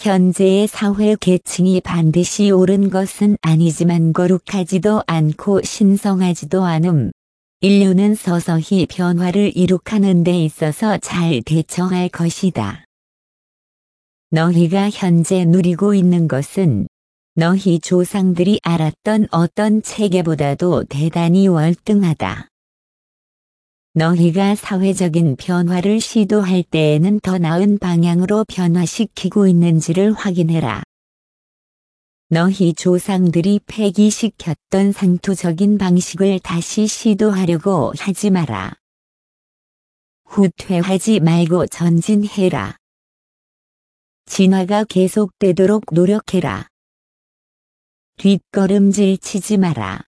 현재의 사회 계층이 반드시 옳은 것은 아니지만 거룩하지도 않고 신성하지도 않음. 인류는 서서히 변화를 이룩하는 데 있어서 잘 대처할 것이다. 너희가 현재 누리고 있는 것은 너희 조상들이 알았던 어떤 체계보다도 대단히 월등하다. 너희가 사회적인 변화를 시도할 때에는 더 나은 방향으로 변화시키고 있는지를 확인해라. 너희 조상들이 폐기시켰던 상투적인 방식을 다시 시도하려고 하지 마라. 후퇴하지 말고 전진해라. 진화가 계속되도록 노력해라. 뒷걸음질 치지 마라.